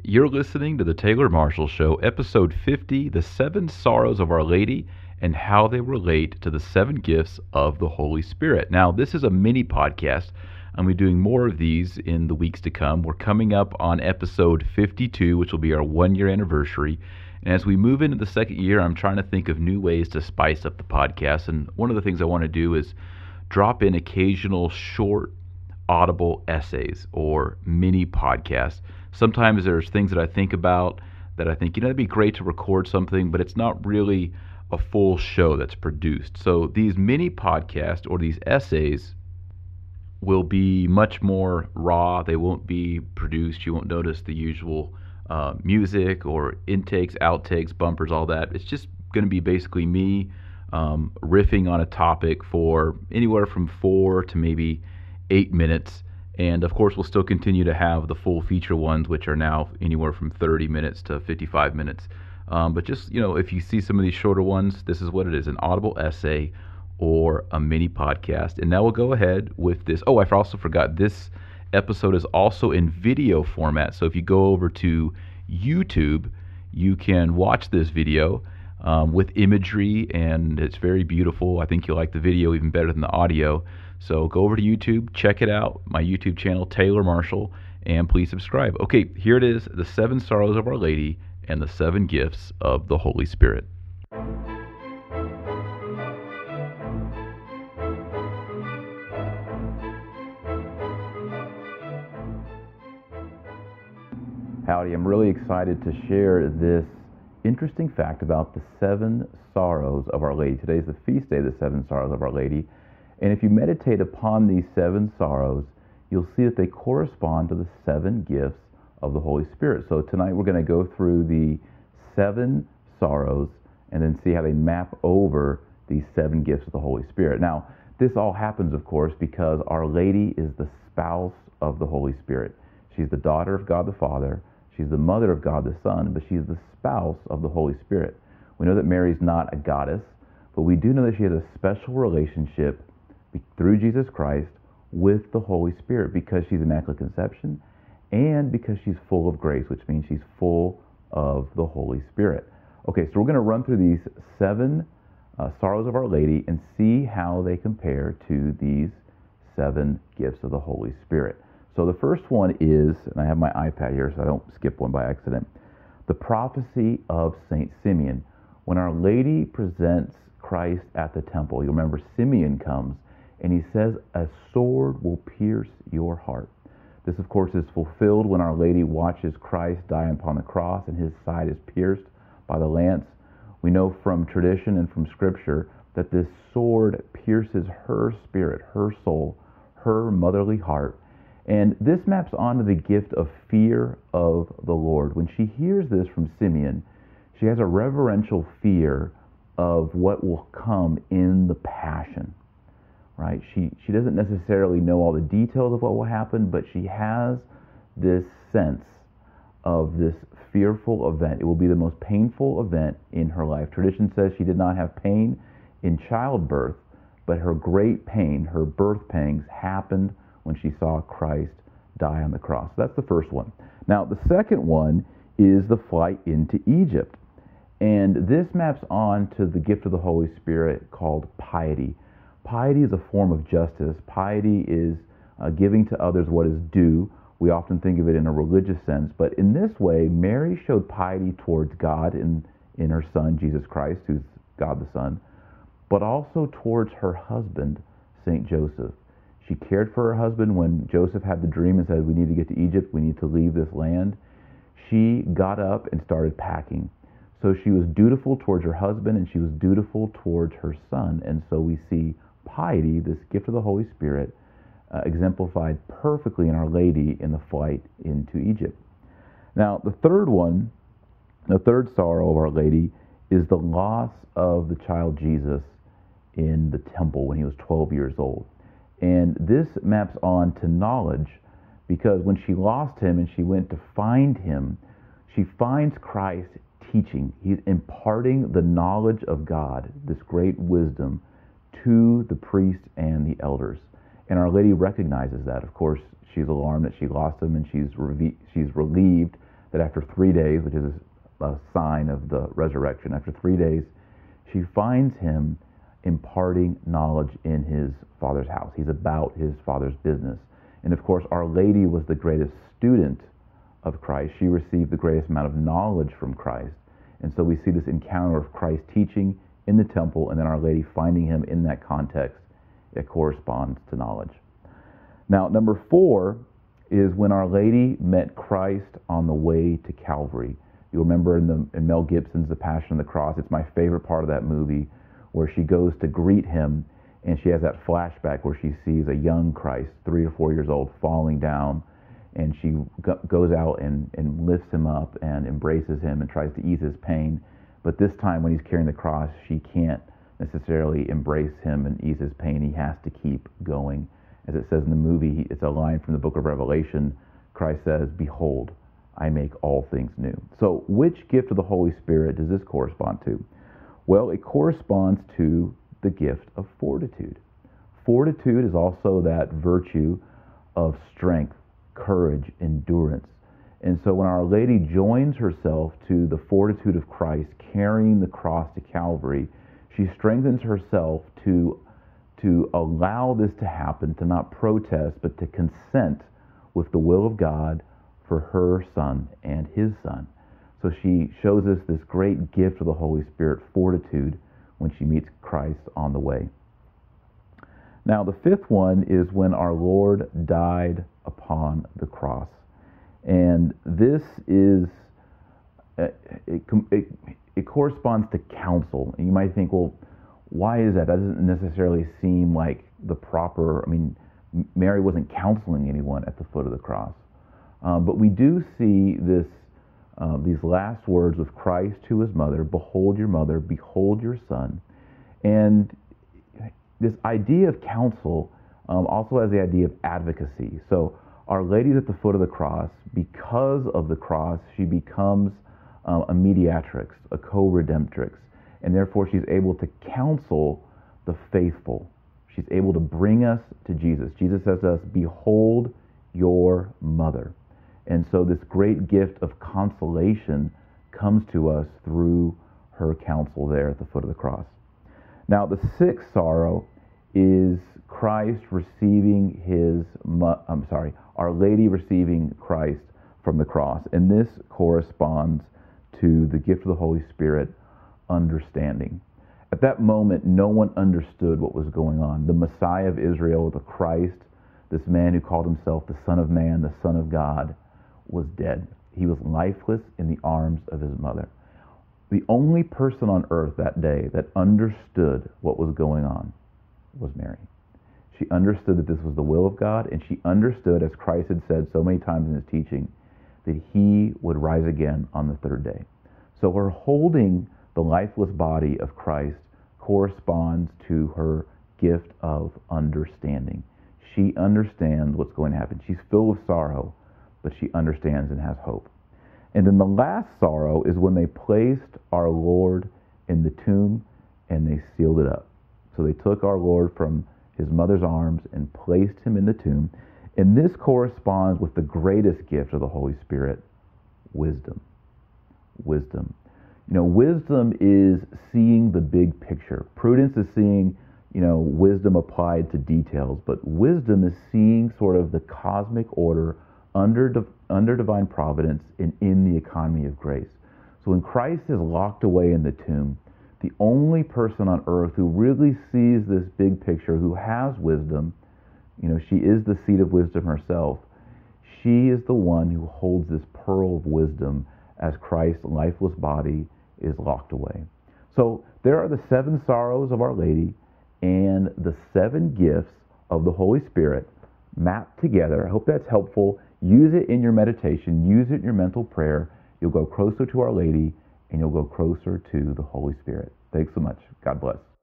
You're listening to The Taylor Marshall Show, episode 50, The Seven Sorrows of Our Lady and How They Relate to the Seven Gifts of the Holy Spirit. Now, this is a mini podcast. I'm going to be doing more of these in the weeks to come. We're coming up on episode 52, which will be our 1-year anniversary. And as we move into the second year, I'm trying to think of new ways to spice up the podcast. And one of the things I want to do is drop in occasional short audible essays or mini podcasts. Sometimes there's things that I think about that I think, it'd be great to record something, but it's not really a full show that's produced. So these mini podcasts or these essays will be much more raw. They won't be produced. You won't notice the usual music or intakes, outtakes, bumpers, all that. It's just going to be basically me riffing on a topic for anywhere from 4 to maybe 8 minutes. And of course, we'll still continue to have the full feature ones, which are now anywhere from 30 minutes to 55 minutes. But just, if you see some of these shorter ones, this is what it is, an audible essay or a mini podcast. And now we'll go ahead with this. Oh, I also forgot, this episode is also in video format. So if you go over to YouTube, you can watch this video with imagery, and it's very beautiful. I think you'll like the video even better than the audio. So go over to YouTube, check it out, my YouTube channel, Taylor Marshall, and please subscribe. Okay, here it is, The Seven Sorrows of Our Lady and the Seven Gifts of the Holy Spirit. Howdy, I'm really excited to share this interesting fact about the seven sorrows of Our Lady. Today is the feast day of the seven sorrows of Our Lady. And if you meditate upon these seven sorrows, you'll see that they correspond to the seven gifts of the Holy Spirit. So tonight we're going to go through the seven sorrows and then see how they map over these seven gifts of the Holy Spirit. Now, this all happens, of course, because Our Lady is the spouse of the Holy Spirit. She's the daughter of God the Father. She's the mother of God the Son, but she's the spouse of the Holy Spirit. We know that Mary's not a goddess, but we do know that she has a special relationship through Jesus Christ with the Holy Spirit because she's Immaculate Conception and because she's full of grace, which means she's full of the Holy Spirit. Okay, so we're going to run through these seven sorrows of Our Lady and see how they compare to these seven gifts of the Holy Spirit. So the first one is, and I have my iPad here so I don't skip one by accident, the prophecy of Saint Simeon. When Our Lady presents Christ at the temple, you remember Simeon comes and he says, "A sword will pierce your heart." This, of course, is fulfilled when Our Lady watches Christ die upon the cross and his side is pierced by the lance. We know from tradition and from Scripture that this sword pierces her spirit, her soul, her motherly heart. And this maps onto the gift of fear of the Lord. When she hears this from Simeon, she has a reverential fear of what will come in the passion. Right? She doesn't necessarily know all the details of what will happen, but she has this sense of this fearful event. It will be the most painful event in her life. Tradition says she did not have pain in childbirth, but her great pain, her birth pangs, happened when she saw Christ die on the cross. That's the first one. Now, the second one is the flight into Egypt. And this maps on to the gift of the Holy Spirit called piety. Piety is a form of justice. Piety is giving to others what is due. We often think of it in a religious sense, but in this way, Mary showed piety towards God in her Son, Jesus Christ, who's God the Son, but also towards her husband, Saint Joseph. She cared for her husband when Joseph had the dream and said, "We need to get to Egypt, we need to leave this land." She got up and started packing. So she was dutiful towards her husband and she was dutiful towards her son. And so we see piety, this gift of the Holy Spirit, exemplified perfectly in Our Lady in the flight into Egypt. Now, the third one, the third sorrow of Our Lady, is the loss of the child Jesus in the temple when he was 12 years old. And this maps on to knowledge because when she lost him and she went to find him, she finds Christ teaching. He's imparting the knowledge of God, this great wisdom, to the priests and the elders. And Our Lady recognizes that. Of course, she's alarmed that she lost him, and she's relieved that after 3 days, which is a sign of the resurrection, after 3 days, she finds him imparting knowledge in his Father's house. He's about his Father's business. And of course, Our Lady was the greatest student of Christ. She received the greatest amount of knowledge from Christ. And so we see this encounter of Christ teaching in the temple and then Our Lady finding him in that context. It corresponds to knowledge. Now, number 4 is when Our Lady met Christ on the way to Calvary. You'll remember in Mel Gibson's The Passion of the Cross, it's my favorite part of that movie, where she goes to greet him, and she has that flashback where she sees a young Christ, 3 or 4 years old, falling down, and she goes out and lifts him up and embraces him and tries to ease his pain. But this time when he's carrying the cross, she can't necessarily embrace him and ease his pain. He has to keep going. As it says in the movie, it's a line from the book of Revelation. Christ says, "Behold, I make all things new." So which gift of the Holy Spirit does this correspond to? Well, it corresponds to the gift of fortitude. Fortitude is also that virtue of strength, courage, endurance. And so when Our Lady joins herself to the fortitude of Christ carrying the cross to Calvary, she strengthens herself to allow this to happen, to not protest, but to consent with the will of God for her son and his son. So she shows us this great gift of the Holy Spirit, fortitude, when she meets Christ on the way. Now, the 5th one is when our Lord died upon the cross. And this is, it corresponds to counsel. And you might think, well, why is that? That doesn't necessarily seem like the proper, Mary wasn't counseling anyone at the foot of the cross. But we do see these last words of Christ to his mother, "Behold your mother, behold your son." And this idea of counsel also has the idea of advocacy. So Our Lady's at the foot of the cross. Because of the cross, she becomes a mediatrix, a co-redemptrix. And therefore, she's able to counsel the faithful. She's able to bring us to Jesus. Jesus says to us, "Behold your mother." And so this great gift of consolation comes to us through her counsel there at the foot of the cross. Now, the 6th sorrow is Christ receiving Our Lady receiving Christ from the cross. And this corresponds to the gift of the Holy Spirit, understanding. At that moment, no one understood what was going on. The Messiah of Israel, the Christ, this man who called himself the Son of Man, the Son of God, was dead. He was lifeless in the arms of his mother. The only person on earth that day that understood what was going on was Mary. She understood that this was the will of God, and she understood, as Christ had said so many times in his teaching, that he would rise again on the 3rd day. So her holding the lifeless body of Christ corresponds to her gift of understanding. She understands what's going to happen. She's filled with sorrow, but she understands and has hope. And then the last sorrow is when they placed our Lord in the tomb and they sealed it up. So they took our Lord from his mother's arms and placed him in the tomb. And this corresponds with the greatest gift of the Holy Spirit, wisdom. Wisdom. Wisdom is seeing the big picture. Prudence is seeing, wisdom applied to details. But wisdom is seeing sort of the cosmic order under divine providence and in the economy of grace. So when Christ is locked away in the tomb, the only person on earth who really sees this big picture, who has wisdom, she is the seat of wisdom herself. She is the one who holds this pearl of wisdom as Christ's lifeless body is locked away. So there are the 7 sorrows of Our Lady and the 7 gifts of the Holy Spirit mapped together. I hope that's helpful. Use it in your meditation. Use it in your mental prayer. You'll go closer to Our Lady, and you'll go closer to the Holy Spirit. Thanks so much. God bless.